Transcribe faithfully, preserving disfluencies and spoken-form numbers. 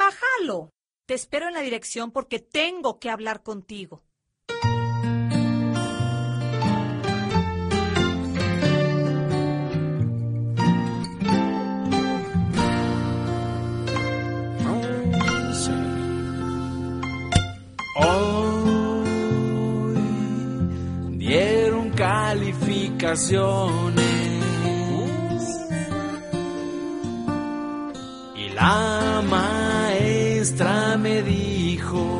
Bájalo. Te espero en la dirección porque tengo que hablar contigo. Hoy dieron calificaciones y la maestra me dijo: